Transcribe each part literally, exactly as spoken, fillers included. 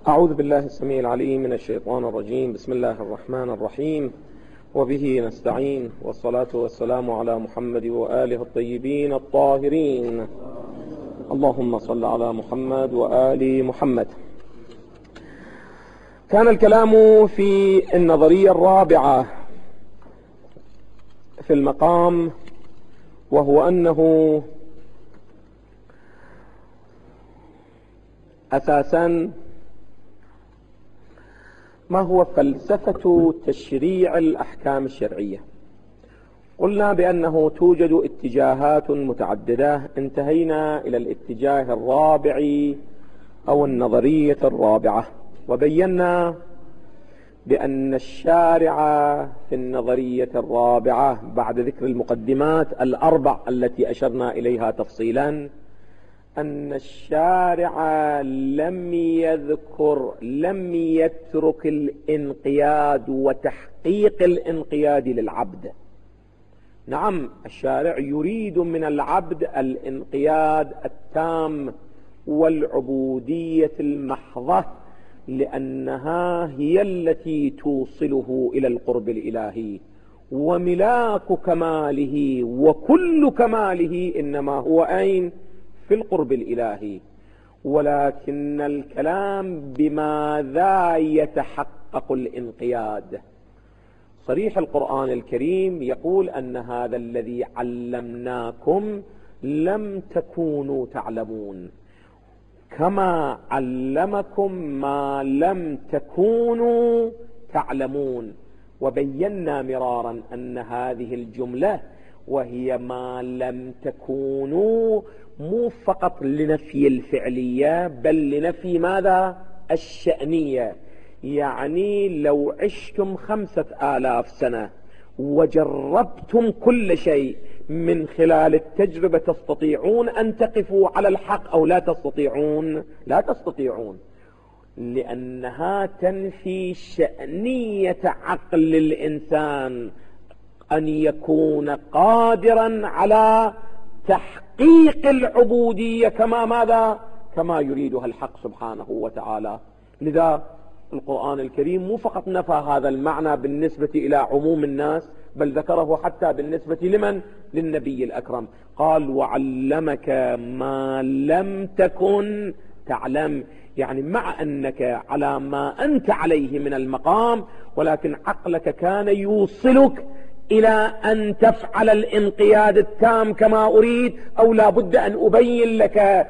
أعوذ بالله السميع العليم من الشيطان الرجيم. بسم الله الرحمن الرحيم، وبه نستعين، والصلاة والسلام على محمد وآله الطيبين الطاهرين. اللهم صل على محمد وآل محمد. كان الكلام في النظرية الرابعة في المقام، وهو أنه أساسا ما هو فلسفة تشريع الأحكام الشرعية. قلنا بأنه توجد اتجاهات متعددة، انتهينا إلى الاتجاه الرابع أو النظرية الرابعة، وبينا بأن الشارع في النظرية الرابعة بعد ذكر المقدمات الأربع التي أشرنا إليها تفصيلا، أن الشارع لم يذكر لم يترك الانقياد وتحقيق الانقياد للعبد. نعم، الشارع يريد من العبد الانقياد التام والعبودية المحضة، لأنها هي التي توصله إلى القرب الإلهي، وملاك كماله وكل كماله إنما هو أين؟ في القرب الإلهي. ولكن الكلام بماذا يتحقق الانقياد؟ صريح القرآن الكريم يقول أن هذا الذي علمناكم لم تكونوا تعلمون، كما علمكم ما لم تكونوا تعلمون. وبينا مرارا أن هذه الجملة وهي ما لم تكونوا مو فقط لنفي الفعلية، بل لنفي ماذا؟ الشأنية. يعني لو عشتم خمسة آلاف سنة وجربتم كل شيء من خلال التجربة، تستطيعون أن تقفوا على الحق أو لا تستطيعون؟ لا تستطيعون، لأنها تنفي شأنية عقل الإنسان أن يكون قادرا على تحقيق العبودية كما ماذا؟ كما يريدها الحق سبحانه وتعالى. لذا القرآن الكريم مو فقط نفى هذا المعنى بالنسبة إلى عموم الناس، بل ذكره حتى بالنسبة لمن؟ للنبي الأكرم. قال وعلمك ما لم تكن تعلم، يعني مع أنك على ما أنت عليه من المقام، ولكن عقلك كان يوصلك إلى أن تفعل الانقياد التام كما أريد، أو لا بد أن أبين لك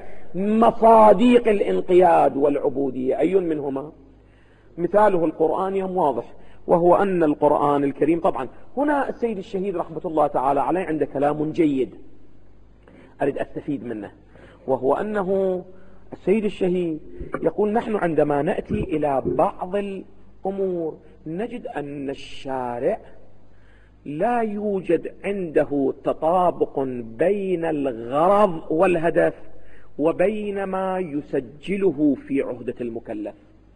مصاديق الانقياد والعبودية. أي منهما؟ مثاله القرآن واضح، وهو أن القرآن الكريم، طبعا هنا السيد الشهيد رحمة الله تعالى عليه عنده كلام جيد أريد أستفيد منه، وهو أنه السيد الشهيد يقول نحن عندما نأتي إلى بعض الأمور نجد أن الشارع لا يوجد عنده تطابق بين الغرض والهدف وبين ما يسجله في عهدة المكلف.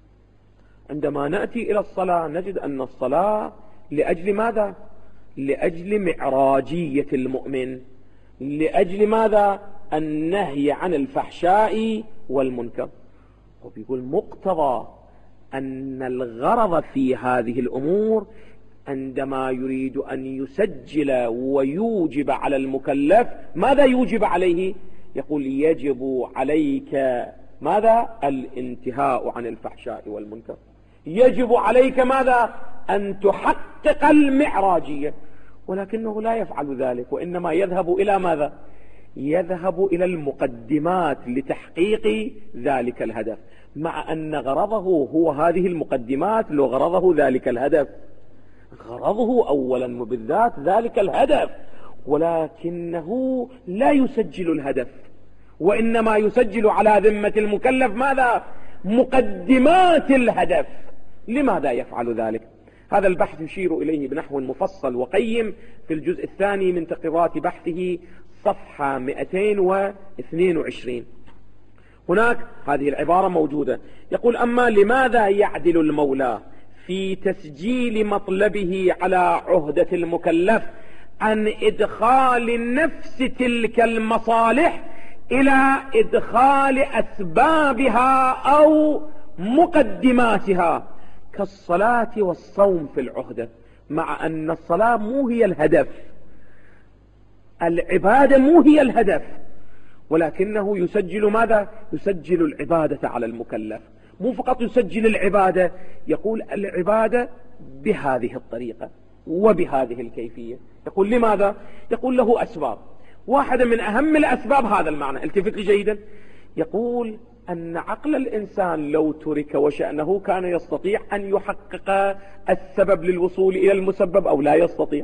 عندما نأتي إلى الصلاة نجد أن الصلاة لأجل ماذا؟ لأجل معراجية المؤمن، لأجل ماذا؟ النهي عن الفحشاء والمنكر. وبيقول مقتضى أن الغرض في هذه الأمور عندما يريد أن يسجل ويوجب على المكلف، ماذا يوجب عليه؟ يقول يجب عليك ماذا؟ الانتهاء عن الفحشاء والمنكر. يجب عليك ماذا؟ أن تحقق المعراجية. ولكنه لا يفعل ذلك، وإنما يذهب إلى ماذا؟ يذهب إلى المقدمات لتحقيق ذلك الهدف، مع أن غرضه هو هذه المقدمات، لو غرضه ذلك الهدف، غرضه أولا وبالذات ذلك الهدف، ولكنه لا يسجل الهدف، وإنما يسجل على ذمة المكلف ماذا؟ مقدمات الهدف. لماذا يفعل ذلك؟ هذا البحث يشير إليه بنحو مفصل وقيم في الجزء الثاني من تقريرات بحثه صفحة مئتين واثنين وعشرين. هناك هذه العبارة موجودة، يقول أما لماذا يعدل المولى في تسجيل مطلبه على عهدة المكلف عن إدخال نفس تلك المصالح إلى إدخال أسبابها أو مقدماتها كالصلاة والصوم في العهدة، مع أن الصلاة مو هي الهدف، العبادة مو هي الهدف، ولكنه يسجل ماذا؟ يسجل العبادة على المكلف. مو فقط يسجل العبادة، يقول العبادة بهذه الطريقة وبهذه الكيفية. يقول لماذا؟ يقول له أسباب. واحدة من أهم الأسباب هذا المعنى، التفت لي جيدا، يقول أن عقل الإنسان لو ترك وشأنه كان يستطيع أن يحقق السبب للوصول إلى المسبب أو لا يستطيع.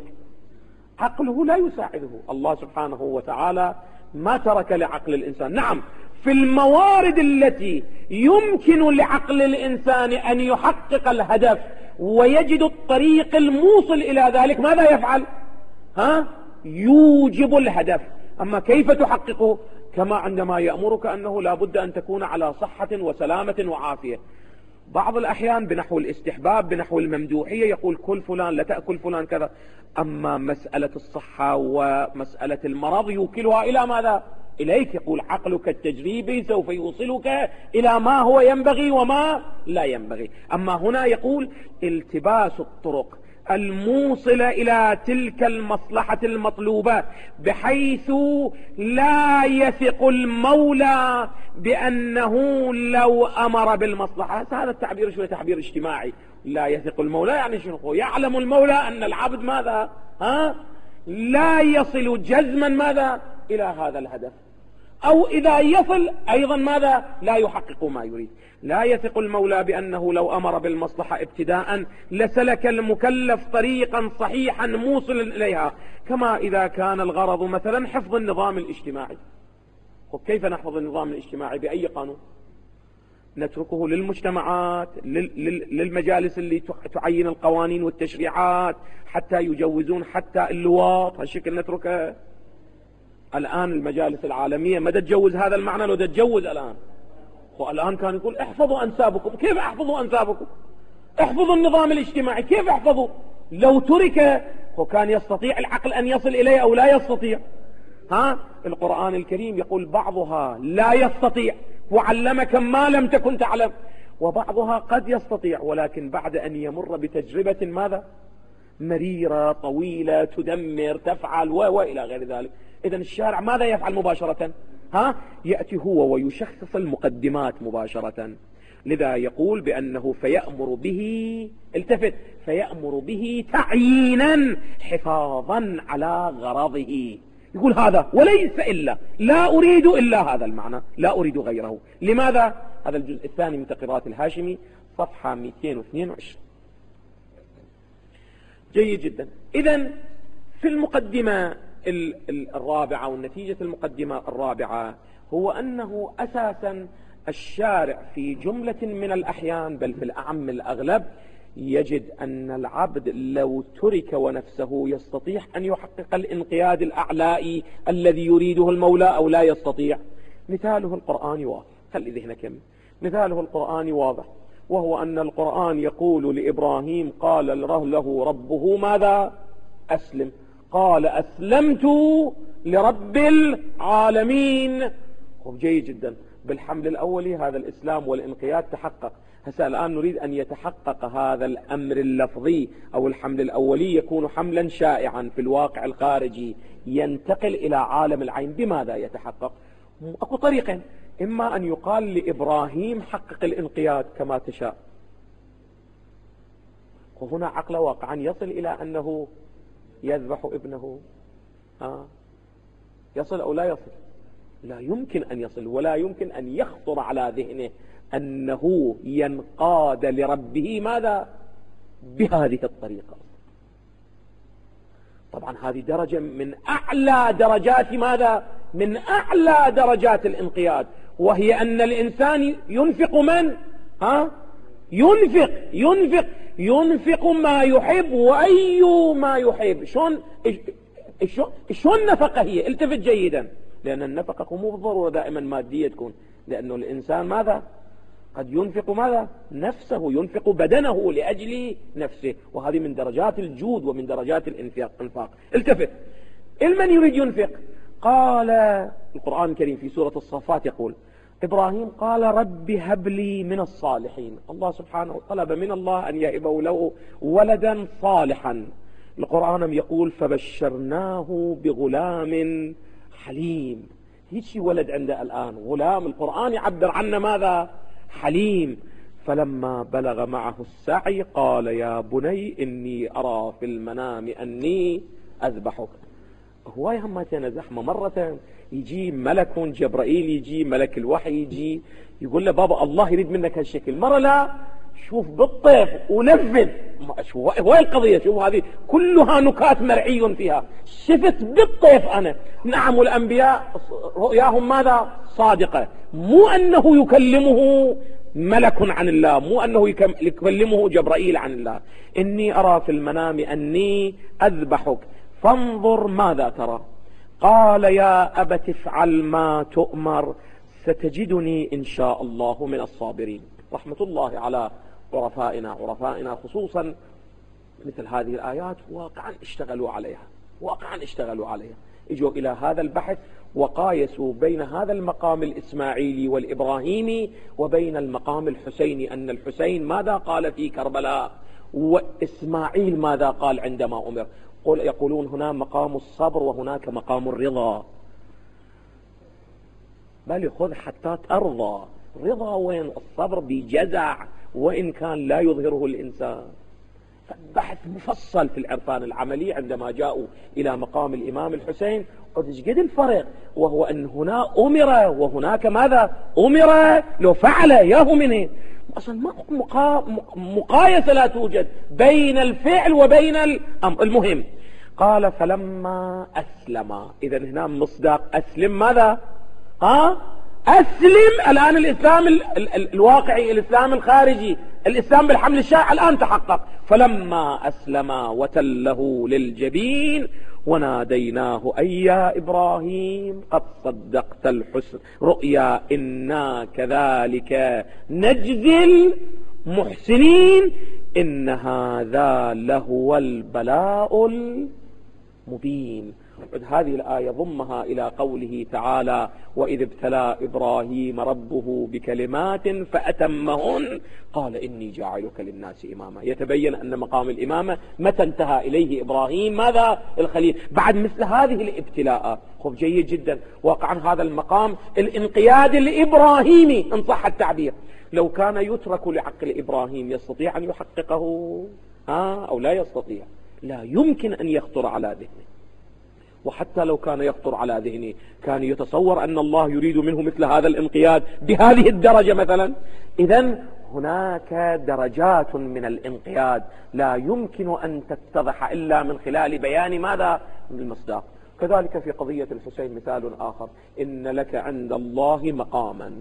عقله لا يساعده. الله سبحانه وتعالى ما ترك لعقل الإنسان، نعم في الموارد التي يمكن لعقل الإنسان أن يحقق الهدف ويجد الطريق الموصل إلى ذلك، ماذا يفعل؟ ها؟ يوجب الهدف. أما كيف تحققه؟ كما عندما يأمرك أنه لا بد أن تكون على صحة وسلامة وعافية. بعض الأحيان بنحو الاستحباب، بنحو الممدوحية، يقول كل فلان، لا تأكل فلان كذا. أما مسألة الصحة ومسألة المرض يوكلها إلى ماذا؟ إليك. يقول عقلك التجريبي سوف يوصلك إلى ما هو ينبغي وما لا ينبغي. أما هنا يقول التباس الطرق الموصلة إلى تلك المصلحة المطلوبة، بحيث لا يثق المولى بأنه لو أمر بالمصلحة. هذا التعبير شوية تعبير اجتماعي. لا يثق المولى يعني شنو؟ يعلم المولى أن العبد ماذا؟ ها؟ لا يصل جزما ماذا؟ إلى هذا الهدف، أو إذا يصل أيضا ماذا؟ لا يحقق ما يريد. لا يثق المولى بأنه لو أمر بالمصلحة ابتداء لسلك المكلف طريقا صحيحا موصلا إليها، كما إذا كان الغرض مثلا حفظ النظام الاجتماعي. وكيف نحفظ النظام الاجتماعي؟ بأي قانون؟ نتركه للمجتمعات، للمجالس اللي تعين القوانين والتشريعات حتى يجوزون حتى اللواط، هالشكل نتركه. الآن المجالس العالمية ما تتجوز هذا المعنى، لو تتجوز الآن. والآن كان يقول احفظوا أنسابكم. كيف احفظوا أنسابكم؟ احفظوا النظام الاجتماعي. كيف احفظوا؟ لو ترك وكان يستطيع العقل أن يصل إليه أو لا يستطيع. ها؟ القرآن الكريم يقول بعضها لا يستطيع وعلمك ما لم تكن تعلم، وبعضها قد يستطيع ولكن بعد أن يمر بتجربة ماذا؟ مريرة طويلة تدمر تفعل وإلى غير ذلك. إذن الشارع ماذا يفعل مباشرة؟ ها؟ يأتي هو ويشخص المقدمات مباشرة. لذا يقول بأنه فيأمر به، التفت، فيأمر به تعيينا حفاظا على غرضه. يقول هذا وليس إلا، لا أريد إلا هذا المعنى، لا أريد غيره. لماذا؟ هذا الجزء الثاني من تقريرات الهاشمي صفحة مئتين واثنين وعشرين. جيد جدا. إذن في المقدمة الرابعة والنتيجة المقدمة الرابعة هو أنه أساسا الشارع في جملة من الأحيان بل في الأعم الأغلب يجد أن العبد لو ترك ونفسه يستطيع أن يحقق الانقياد الأعلائي الذي يريده المولى أو لا يستطيع. مثاله القرآن واضح، خلي ذهنك يم. مثاله القرآن واضح، وهو أن القرآن يقول لإبراهيم قال له ربه ماذا؟ أسلم. قال أسلمت لرب العالمين. جيد جدا. بالحمل الأولي هذا الإسلام والانقياد تحقق. هسه الآن نريد أن يتحقق هذا الأمر اللفظي أو الحمل الأولي، يكون حملا شائعا في الواقع الخارجي ينتقل إلى عالم العين. بماذا يتحقق؟ أكو طريقين، إما أن يقال لإبراهيم حقق الانقياد كما تشاء، وهنا عقل واقعا يصل إلى أنه يذبح ابنه. ها؟ يصل أو لا يصل؟ لا يمكن أن يصل، ولا يمكن أن يخطر على ذهنه أنه ينقاد لربه ماذا؟ بهذه الطريقة. طبعا هذه درجة من أعلى درجات ماذا؟ من أعلى درجات الانقياد، وهي أن الإنسان ينفق من؟ ها؟ ينفق ينفق ينفق ما يحب وأي ما يحب. شون شون النفقة هي؟ التفت جيدا، لأن النفقة مو بالضرورة دائما مادية تكون، لأنه الإنسان ماذا؟ قد ينفق ماذا؟ نفسه، ينفق بدنه لأجل نفسه، وهذه من درجات الجود ومن درجات الانفاق. التفت، المن يريد ينفق؟ قال القرآن الكريم في سورة الصافات يقول إبراهيم قال رب هب لي من الصالحين. الله سبحانه طلب من الله أن يهبه له ولدا صالحا. القرآن يقول فبشرناه بغلام حليم. هيك ولد عنده الآن غلام، القرآن يعبر عنه ماذا؟ حليم. فلما بلغ معه السعي قال يا بني إني أرى في المنام أني أذبحك. هواي همتين زحمة، مرة يجي ملك جبرائيل، يجي ملك الوحي، يجي يقول له بابا الله يريد منك هالشكل، مرة لا شوف بالطيف ونفذ. هواي القضية، شوف هذه كلها نكات مرعي فيها، شفت بالطيف أنا. نعم والأنبياء رؤياهم ماذا؟ صادقة، مو أنه يكلمه ملك عن الله، مو أنه يكلمه جبرائيل عن الله. إني أرى في المنام أني أذبحك فانظر ماذا ترى. قال يا أبت افعل ما تؤمر ستجدني إن شاء الله من الصابرين. رحمة الله على عرفائنا عرفائنا خصوصا مثل هذه الآيات واقعا اشتغلوا عليها، واقعا اشتغلوا عليها، اجوا إلى هذا البحث وقايسوا بين هذا المقام الإسماعيلي والإبراهيمي وبين المقام الحسيني، أن الحسين ماذا قال في كربلاء وإسماعيل ماذا قال عندما أمر. يقولون هنا مقام الصبر وهناك مقام الرضا، بل خذ حتى ترضى. رضا وين؟ الصبر بجزع وإن كان لا يظهره الإنسان. بحث مفصل في العرفان العملي عندما جاءوا إلى مقام الإمام الحسين قد قد الفرق، وهو أن هنا أمر وهناك ماذا؟ أمر لو فعل ياهو منه. أصلا مقا... مقايسة لا توجد بين الفعل وبين الأمر. المهم قال فلما أسلم. إذا هنا مصداق أسلم ماذا؟ ها؟ أسلم. الآن الإسلام ال... ال... الواقعي، الإسلام الخارجي، الإسلام بالحمل الشائع الآن تحقق. فلما أسلم وتله للجبين وناديناه أي يا إبراهيم قد صدقت الحسن رؤيا إنا كذلك نجزي المحسنين إن هذا لهو البلاء المبين. هذه الآية ضمها إلى قوله تعالى وإذ ابتلى إبراهيم ربه بكلمات فأتمهن قال إني جاعلك للناس إماما. يتبين أن مقام الإمامة متى انتهى إليه إبراهيم ماذا؟ الخليل. بعد مثل هذه الابتلاء خب جيد جدا. واقعا هذا المقام الانقياد الإبراهيمي إن صح التعبير لو كان يترك لعقل إبراهيم يستطيع أن يحققه آه أو لا يستطيع؟ لا يمكن أن يخطر على ذهنه. وحتى لو كان يخطر على ذهنه كان يتصور أن الله يريد منه مثل هذا الانقياد بهذه الدرجة مثلا. إذن هناك درجات من الانقياد لا يمكن أن تتضح إلا من خلال بيان ماذا؟ من المصداق. كذلك في قضية الحسين مثال آخر، إن لك عند الله مقاما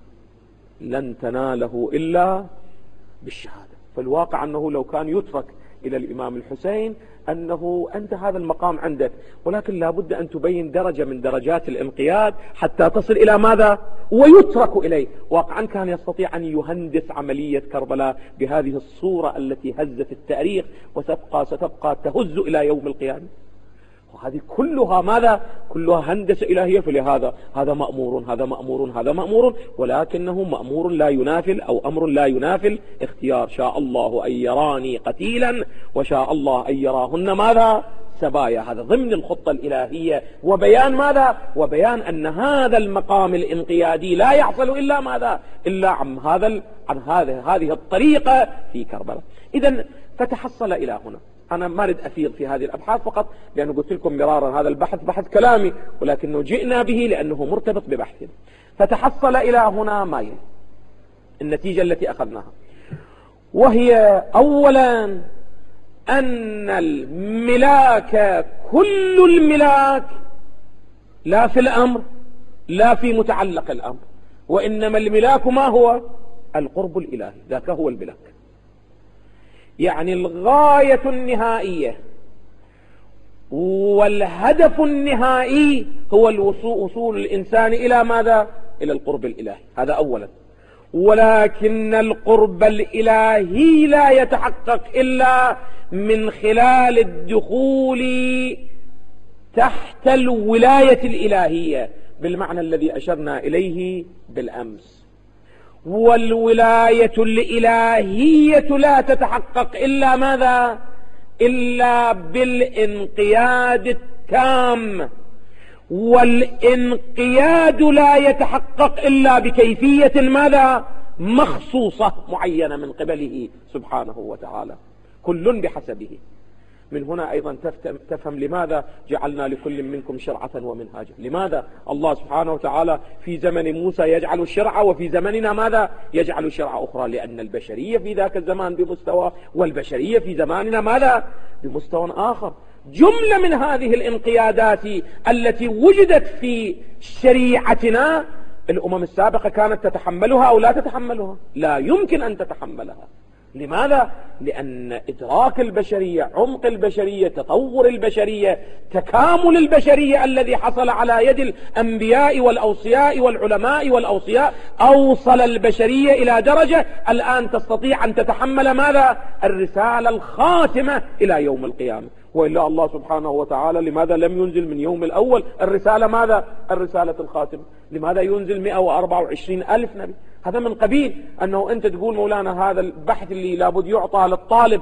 لن تناله إلا بالشهادة. فالواقع أنه لو كان يترك إلى الإمام الحسين أنه أنت هذا المقام عندك، ولكن لا بد أن تبين درجة من درجات الانقياد حتى تصل إلى ماذا؟ ويترك إليه. واقعا كان يستطيع أن يهندس عملية كربلاء بهذه الصورة التي هزت التاريخ وتبقى ستبقى تهز إلى يوم القيامة. وهذه كلها ماذا؟ كلها هندسة إلهية. فلهذا هذا مأمور هذا مأمور هذا مأمور، ولكنه مأمور لا ينافل أو أمر لا ينافل اختيار. شاء الله أن يراني قتيلا وشاء الله أن يراهن ماذا؟ سبايا. هذا ضمن الخطة الإلهية وبيان ماذا؟ وبيان أن هذا المقام الانقيادي لا يحصل إلا ماذا؟ إلا عن هذا عن هذا هذه الطريقة في كربلاء. إذن فتحصل إلى هنا. أنا ما أريد أفيض في هذه الأبحاث فقط لأنه قلت لكم مرارا هذا البحث بحث كلامي، ولكنه جئنا به لأنه مرتبط ببحثنا. فتحصل إلى هنا ما يلي النتيجة التي أخذناها، وهي أولا أن الملاك كل الملاك لا في الأمر لا في متعلق الأمر، وإنما الملاك ما هو؟ القرب الإلهي، ذاك هو الملاك. يعني الغاية النهائية والهدف النهائي هو وصول الإنسان إلى ماذا؟ إلى القرب الإلهي. هذا أولا. ولكن القرب الإلهي لا يتحقق إلا من خلال الدخول تحت الولاية الإلهية، بالمعنى الذي أشرنا إليه بالأمس. والولاية الإلهية لا تتحقق إلا ماذا؟ إلا بالانقياد التام، والانقياد لا يتحقق إلا بكيفية ماذا؟ مخصوصة معينة من قبله سبحانه وتعالى، كل بحسبه. من هنا أيضا تفهم لماذا جعلنا لكل منكم شرعة ومنهاجا. لماذا الله سبحانه وتعالى في زمن موسى يجعل الشرع وفي زمننا ماذا؟ يجعل شرع أخرى، لأن البشرية في ذاك الزمان بمستوى، والبشرية في زماننا ماذا؟ بمستوى آخر. جملة من هذه الانقيادات التي وجدت في شريعتنا الأمم السابقة كانت تتحملها أو لا تتحملها؟ لا يمكن أن تتحملها. لماذا؟ لأن إدراك البشرية، عمق البشرية، تطور البشرية، تكامل البشرية الذي حصل على يد الأنبياء والأوصياء والعلماء والأوصياء أوصل البشرية إلى درجة الآن تستطيع أن تتحمل ماذا؟ الرسالة الخاتمة إلى يوم القيامة. وإلا الله سبحانه وتعالى لماذا لم ينزل من يوم الأول الرسالة ماذا؟ الرسالة الخاتمة. لماذا ينزل مئة وأربعة وعشرين ألف نبي؟ هذا من قبيل أنه أنت تقول مولانا هذا البحث اللي لابد يعطى للطالب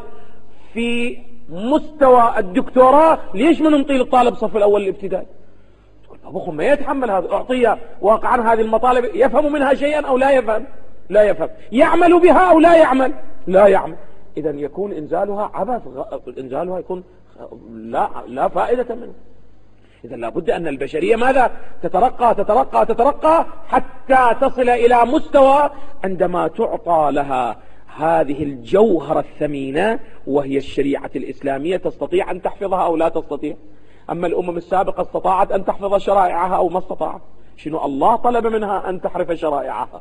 في مستوى الدكتوراه، ليش ما نعطي للطالب صف الأول الابتدائي؟ تقول أبوكم ما يتحمل هذا، أعطيه واقعا هذه المطالب يفهم منها شيئا أو لا يفهم؟ لا يفهم. يعمل بها أو لا يعمل؟ لا يعمل. إذا يكون إنزالها عبث، إنزالها يكون لا, لا فائدة منه. إذا لابد أن البشرية ماذا؟ تترقى تترقى تترقى حتى تصل إلى مستوى عندما تعطى لها هذه الجوهرة الثمينة وهي الشريعة الإسلامية تستطيع أن تحفظها أو لا تستطيع. أما الأمم السابقة استطاعت أن تحفظ شرائعها أو ما استطاعت؟ شنو الله طلب منها؟ أن تحرف شرائعها،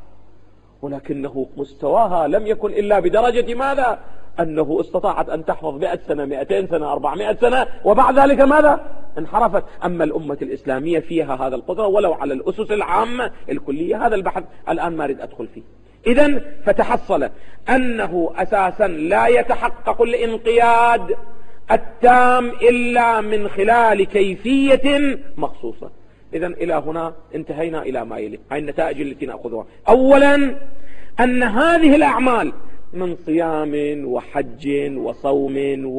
ولكنه مستواها لم يكن إلا بدرجة ماذا؟ أنه استطاعت أن تحفظ مئة سنة، مئتين سنة، أربعمائة سنة، وبعد ذلك ماذا؟ انحرفت. أما الأمة الإسلامية فيها هذا القدرة ولو على الأسس العامة الكلية. هذا البحث الآن ما أريد أدخل فيه. إذن فتحصل أنه أساسا لا يتحقق الانقياد التام إلا من خلال كيفية مخصوصة. إذن إلى هنا انتهينا إلى ما يلي. هاي النتائج التي نأخذها. أولا أن هذه الأعمال من صيام وحج وصوم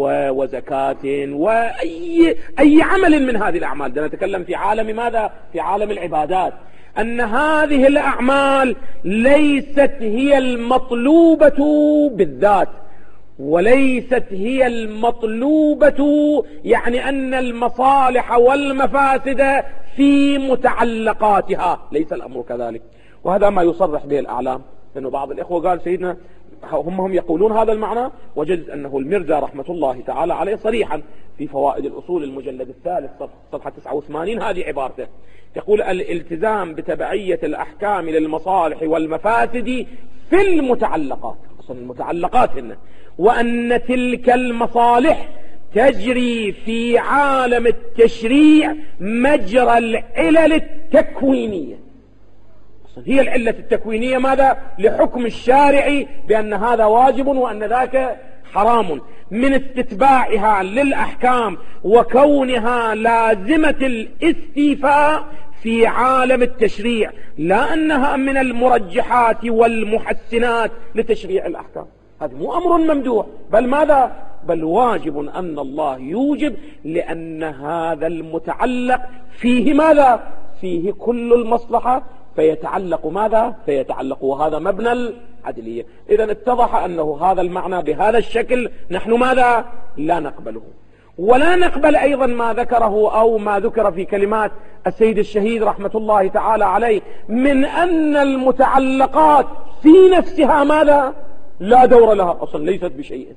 وزكاة وأي أي عمل من هذه الأعمال، ده نتكلم في عالم ماذا؟ في عالم العبادات. أن هذه الأعمال ليست هي المطلوبة بالذات، وليست هي المطلوبة يعني أن المصالح والمفاسد في متعلقاتها، ليس الأمر كذلك. وهذا ما يصرح به الأعلام، لأنه بعض الإخوة قال سيدنا هم هم يقولون هذا المعنى، وجد أنه المرزا رحمة الله تعالى عليه صريحا في فوائد الأصول المجلد الثالث صفحة تسعة وثمانين هذه عبارته، يقول الالتزام بتبعية الأحكام للمصالح والمفاسد في المتعلقات، أصلا المتعلقات هنا، وأن تلك المصالح تجري في عالم التشريع مجرى العلل التكوينية. هي العلة التكوينية ماذا؟ لحكم الشارع بأن هذا واجب وأن ذاك حرام، من استتباعها للأحكام وكونها لازمة الاستيفاء في عالم التشريع، لا أنها من المرجحات والمحسنات لتشريع الأحكام. هذا مو أمر ممدوح، بل ماذا؟ بل واجب أن الله يوجب، لأن هذا المتعلق فيه ماذا؟ فيه كل المصلحة، فيتعلق ماذا؟ فيتعلق، وهذا مبنى العدلية. إذا اتضح أنه هذا المعنى بهذا الشكل نحن ماذا؟ لا نقبله. ولا نقبل أيضا ما ذكره أو ما ذكر في كلمات السيد الشهيد رحمة الله تعالى عليه من أن المتعلقات في نفسها ماذا؟ لا دور لها، أصلا ليست بشيء.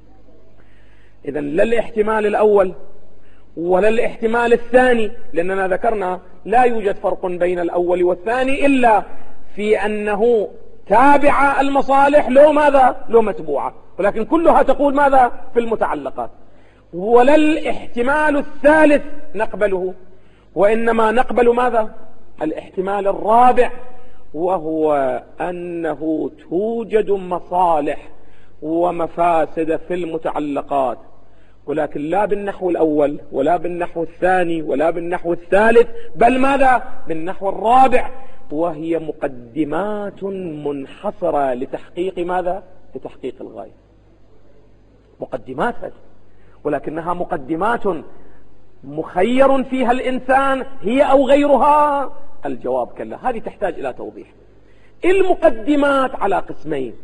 إذا لا الاحتمال الأول ولا الاحتمال الثاني، لأننا ذكرنا لا يوجد فرق بين الأول والثاني إلا في أنه تابع المصالح لو ماذا؟ لو متبوعة، ولكن كلها تقول ماذا؟ في المتعلقات. ولا الاحتمال الثالث نقبله، وإنما نقبل ماذا؟ الاحتمال الرابع، وهو أنه توجد مصالح ومفاسد في المتعلقات، ولكن لا بالنحو الأول ولا بالنحو الثاني ولا بالنحو الثالث، بل ماذا؟ بالنحو الرابع، وهي مقدمات منحصرة لتحقيق ماذا؟ لتحقيق الغاية. مقدمات هذه، ولكنها مقدمات مخير فيها الإنسان هي أو غيرها؟ الجواب كلا. هذه تحتاج إلى توضيح. المقدمات على قسمين،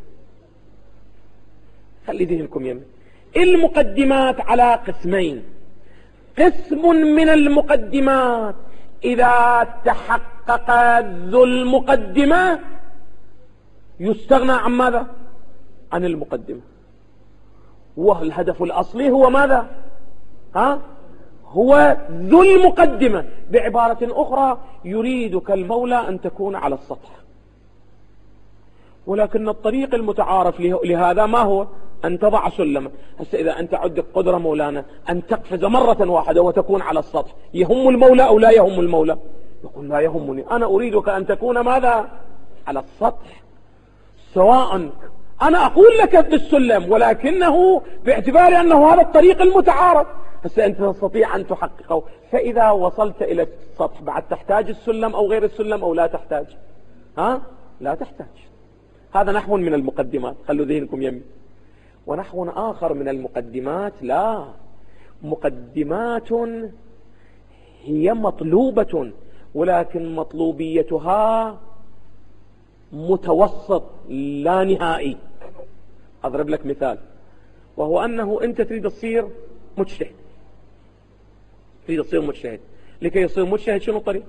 خلي ذهنكم يمين. المقدمات على قسمين. قسم من المقدمات إذا تحقق ذو المقدمة يستغنى عن ماذا؟ عن المقدمة. والهدف الأصلي هو ماذا؟ ها؟ هو ذو المقدمة. بعبارة أخرى، يريدك المولى أن تكون على السطح، ولكن الطريق المتعارف لهذا ما هو؟ أن تضع سلما. هسه إذا أنت عندك قدرة مولانا أن تقفز مرة واحدة وتكون على السطح، يهم المولى أو لا يهم المولى؟ يقول لا يهمني، أنا أريدك أن تكون ماذا؟ على السطح. سواء أنا أقول لك بالسلم، ولكنه باعتبار أنه هذا الطريق المتعارف، هسه أنت تستطيع أن تحققه. فإذا وصلت إلى السطح بعد تحتاج السلم أو غير السلم أو لا تحتاج؟ ها؟ لا تحتاج. هذا نحو من المقدمات، خلوا ذهنكم يمي. ونحو آخر من المقدمات لا، مقدمات هي مطلوبة، ولكن مطلوبيتها متوسط لا نهائي. أضرب لك مثال، وهو أنه أنت تريد تصير مجتهد، تريد تصير مجتهد. لكي يصير مجتهد شنو الطريق؟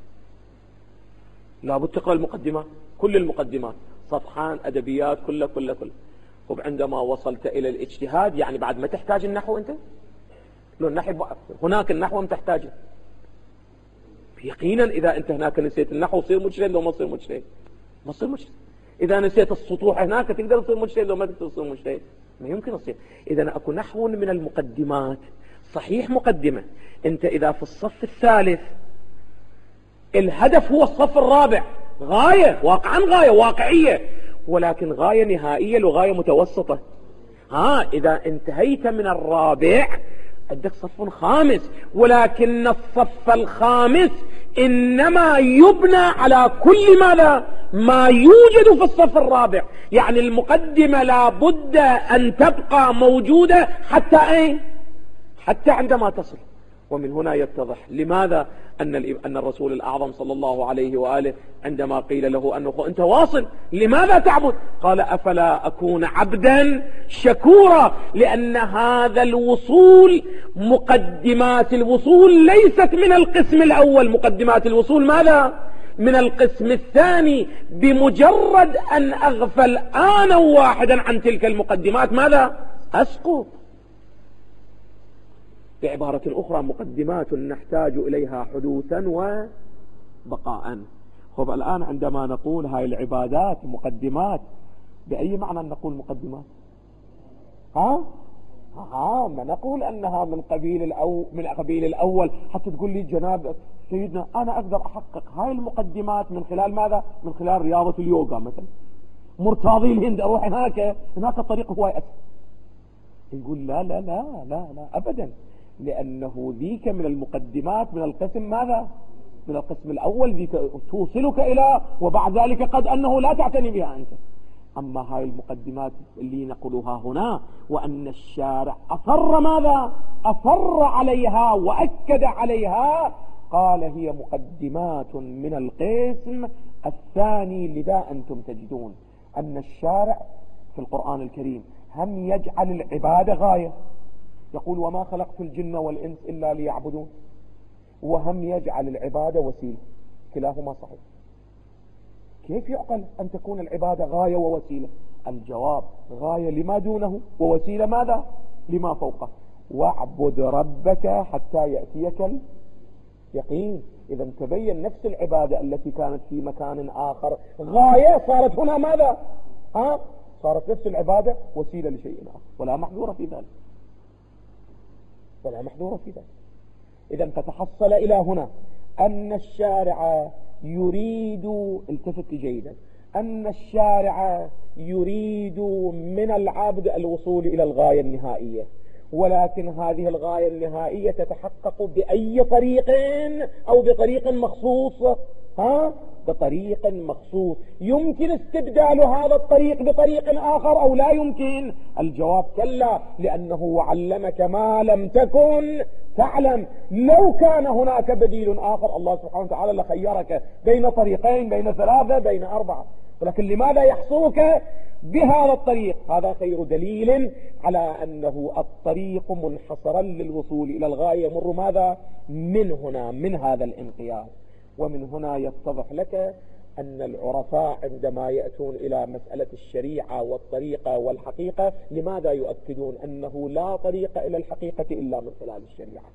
لابد تقرأ المقدمات، كل المقدمات، صفحان، أدبيات، كله كله كله. وعندما وصلت إلى الاجتهاد، يعني بعد ما تحتاج النحو أنت، لو النحو هناك النحو ما تحتاجه يقينا. إذا أنت هناك نسيت النحو تصير مجتهد لو ما تصير مجتهد؟ ما تصير مجتهد. إذا نسيت السطوح هناك تقدر تصير مجتهد لو ما تقدر تصير مجتهد؟ ما يمكن تصير. إذا أكو نحو من المقدمات، صحيح مقدمة. أنت إذا في الصف الثالث الهدف هو الصف الرابع، غاية واقعا، غاية واقعية، ولكن غاية نهائية لغاية متوسطة. ها، إذا انتهيت من الرابع عندك صف خامس، ولكن الصف الخامس إنما يبنى على كل ماذا؟ ما يوجد في الصف الرابع. يعني المقدمة لا بد أن تبقى موجودة حتى أين؟ حتى عندما تصل. ومن هنا يتضح لماذا أن أن الرسول الأعظم صلى الله عليه وآله عندما قيل له أنه أنت واصل لماذا تعبد؟ قال أفلا أكون عبدا شكورا. لأن هذا الوصول، مقدمات الوصول ليست من القسم الأول، مقدمات الوصول ماذا؟ من القسم الثاني. بمجرد أن أغفل آنا واحدا عن تلك المقدمات ماذا؟ أسقط. بعبارة أخرى، مقدمات نحتاج إليها حدوثا وبقاء. خب الآن عندما نقول هاي العبادات مقدمات، بأي معنى نقول مقدمات؟ ها؟ ها ما نقول أنها من قبيل الأو من قبيل الأول، حتى تقول لي جناب سيدنا أنا أقدر أحقق هاي المقدمات من خلال ماذا؟ من خلال رياضة اليوغا مثلا، مرتاضي الهند أروح هناك، هناك الطريق هو أسهل. يقول لا لا لا لا لا أبدا، لأنه ذيك من المقدمات من القسم ماذا؟ من القسم الأول، ذيك توصلك إلى، وبعد ذلك قد أنه لا تعتني بها أنت. أما هاي المقدمات اللي نقولها هنا، وأن الشارع أصر ماذا؟ أصر عليها وأكد عليها، قال هي مقدمات من القسم الثاني. لذا أنتم تجدون أن الشارع في القرآن الكريم هم يجعل العبادة غاية، يقول وما خلقت الجن والإنس إلا ليعبدون، وهم يجعل العبادة وسيلة، كلاهما صحيح. كيف يعقل أن تكون العبادة غاية ووسيلة؟ الجواب غاية لما دونه، ووسيلة ماذا؟ لما فوقه. واعبد ربك حتى يأتيك اليقين. إذا تبين نفس العبادة التي كانت في مكان آخر غاية، صارت هنا ماذا؟ ها؟ صارت نفس العبادة وسيلة لشيء آخر، ولا محذورة في ذلك، ولا محذورة في ذلك. إذا فتحصل إلى هنا أن الشارع يريد، التفت جيدا، أن الشارع يريد من العبد الوصول إلى الغاية النهائية، ولكن هذه الغاية النهائية تتحقق بأي طريق أو بطريق مخصوص؟ ها؟ بطريق مخصوص. يمكن استبدال هذا الطريق بطريق آخر أو لا يمكن؟ الجواب كلا، لأنه وعلمك ما لم تكن تعلم. لو كان هناك بديل آخر الله سبحانه وتعالى لخيرك بين طريقين، بين ثلاثة، بين أربعة، ولكن لماذا يحصرك بهذا الطريق؟ هذا خير دليل على أنه الطريق منحصرا للوصول إلى الغاية يمر ماذا؟ من هنا، من هذا الانقياد. ومن هنا يتضح لك أن العرفاء عندما يأتون إلى مسألة الشريعة والطريقة والحقيقة لماذا يؤكدون أنه لا طريق إلى الحقيقة إلا من خلال الشريعة؟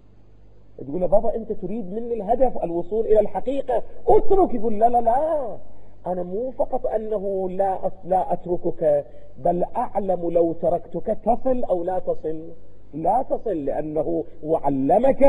تقول بابا أنت تريد مني الهدف الوصول إلى الحقيقة، اترك. يقول لا لا لا، أنا مو فقط أنه لا لا أتركك، بل أعلم لو تركتك تصل أو لا تصل. لا تصل، لأنه وعلمك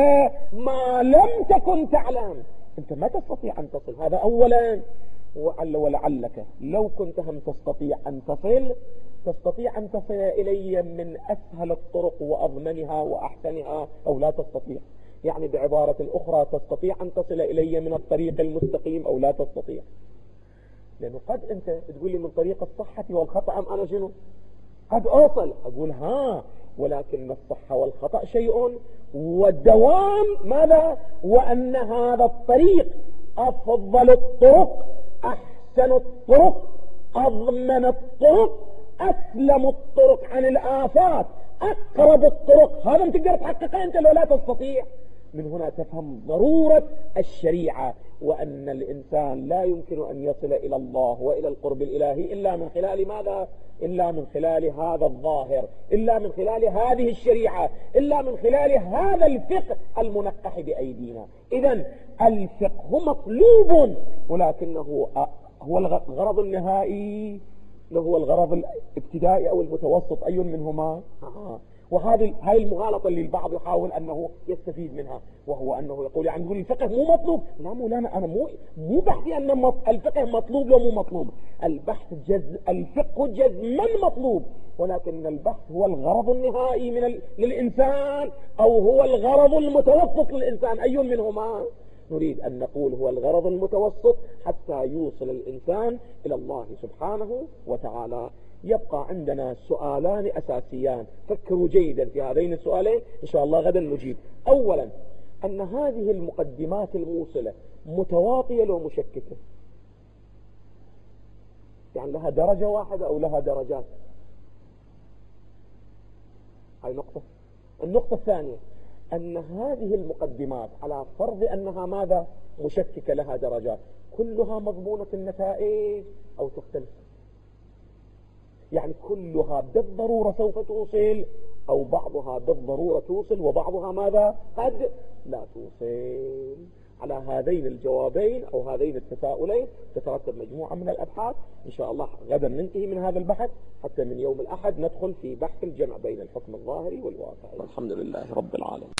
ما لم تكن تعلم. أنت ما تستطيع أن تصل، هذا أولا. وعل ولعلك لو كنت هم تستطيع أن تصل، تستطيع أن تصل إلي من أسهل الطرق وأضمنها وأحسنها، أو لا تستطيع. يعني بعبارة أخرى، تستطيع أن تصل إلي من الطريق المستقيم أو لا تستطيع. لأنه قد أنت تقول لي من طريق الصحة والخطأ، أم أنا شنو؟ قد أوصل. أقول ها، ولكن الصحة والخطأ شيء، والدوام ماذا؟ وأن هذا الطريق أفضل الطرق، أحسن الطرق، أضمن الطرق، أسلم الطرق عن الآفات، أقرب الطرق. هذا ما تقدر تحققه أنت لو لا تستطيع. من هنا تفهم ضرورة الشريعة، وأن الإنسان لا يمكن أن يصل إلى الله وإلى القرب الإلهي إلا من خلال ماذا؟ إلا من خلال هذا الظاهر، إلا من خلال هذه الشريعة، إلا من خلال هذا الفقه المنقح بأيدينا. إذن الفقه مطلوب، ولكنه هو الغرض النهائي، هو الغرض الابتدائي أو المتوسط، أي منهما؟ آه. وهذه هاي المغالطة اللي البعض يحاول أنه يستفيد منها، وهو أنه يقول يعني يقول الفقه مو مطلوب. لا مولانا، أنا مو مو بحثي أن الفقه مطلوب لو مو مطلوب. البحث جز الفقه جزما مطلوب، ولكن البحث هو الغرض النهائي من ال... للإنسان، أو هو الغرض المتوسط للإنسان، أي منهما؟ نريد أن نقول هو الغرض المتوسط حتى يوصل الإنسان إلى الله سبحانه وتعالى. يبقى عندنا سؤالان أساسيان، فكروا جيدا في هذين السؤالين، إن شاء الله غدا نجيب. أولا، أن هذه المقدمات الموصلة متواطية لو مشككة، يعني لها درجة واحدة أو لها درجات. هاي نقطة. النقطة الثانية، أن هذه المقدمات على فرض أنها ماذا؟ مشككة، لها درجات، كلها مضمونة النتائج أو تختلف؟ يعني كلها بالضرورة سوف توصل، أو بعضها بالضرورة توصل وبعضها ماذا؟ قد لا توصل. على هذين الجوابين أو هذين التساؤلين تترتب مجموعة من الأبحاث. إن شاء الله غدا ننتهي من هذا البحث، حتى من يوم الأحد ندخل في بحث الجمع بين الحكم الظاهري والواقعي. والحمد لله رب العالمين.